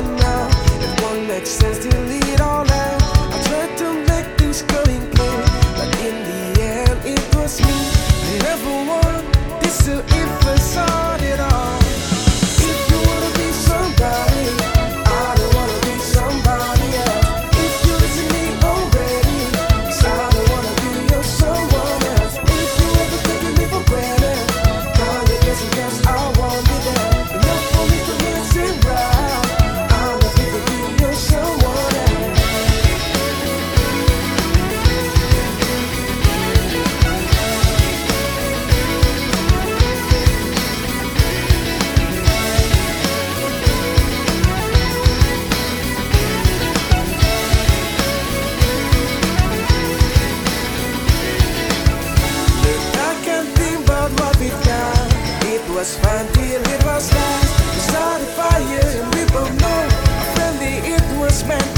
on now. It won't make sense to lead all out. I tried to make things going clear, but in the end it was me. I never want this to ever sort it all. If you wanna be somebody, I don't wanna be somebody else. If you listen to me already, 'cause I don't wanna be your someone else. If you ever taking me for granted, now you're guessing 'cause I won't be there. Enough for me to miss it right. I'm looking to be your someone else. It was fun till it was last. We started fire and we both know, friendly, it was meant